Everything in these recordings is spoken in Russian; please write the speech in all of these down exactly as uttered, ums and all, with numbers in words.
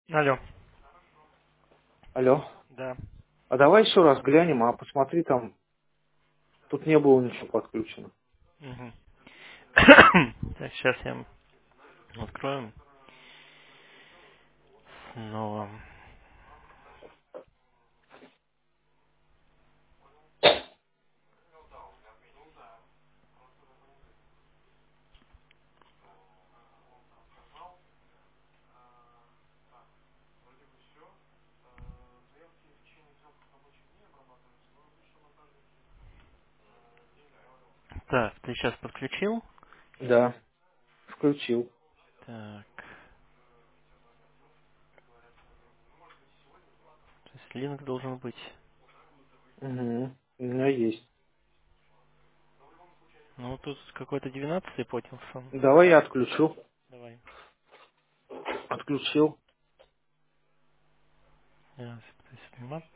Алло. Алло. Да. А давай еще раз глянем, а посмотри там, тут не было ничего подключено. Мгм. Так, сейчас я откроем снова. Так, ты сейчас подключил? Да, включил. Так, то есть линк должен быть. Угу. У меня есть. Ну, тут какой-то девятнадцатый Потилсон. Давай я отключу. Давай. Отключил. Я пытаюсь снимать.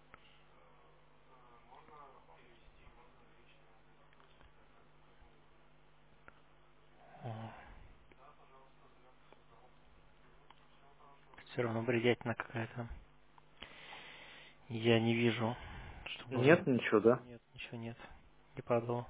Все равно бредятина какая-то. Я не вижу, чтобы... Нет ничего, да? Нет, ничего нет. Не падало.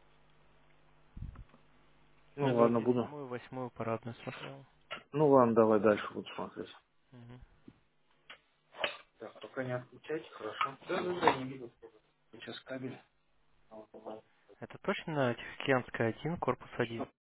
Ну, Ну я ладно, вроде буду. седьмую, восьмую парадную смотрел. Ну ладно, давай дальше буду смотреть. Мгм. Так, пока не отключайте, хорошо. Да, да, да, не видел. Сейчас кабель. Это точно Тихоокеанская один, корпус один?